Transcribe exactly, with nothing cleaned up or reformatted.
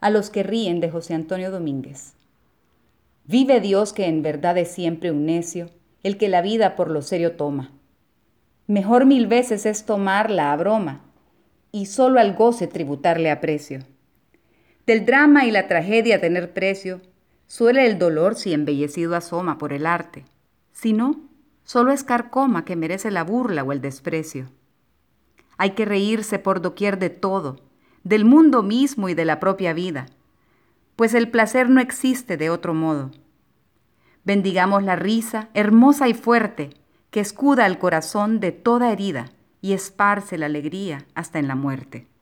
A los que ríen, de José Antonio Domínguez. Vive Dios, que en verdad es siempre un necio, el que la vida por lo serio toma. Mejor mil veces es tomarla a broma y solo al goce tributarle aprecio. Del drama y la tragedia tener precio suele el dolor si embellecido asoma por el arte. Si no, solo es carcoma que merece la burla o el desprecio. Hay que reírse por doquier de todo, del mundo mismo y de la propia vida, pues el placer no existe de otro modo. Bendigamos la risa, hermosa y fuerte, que escuda el corazón de toda herida y esparce la alegría hasta en la muerte.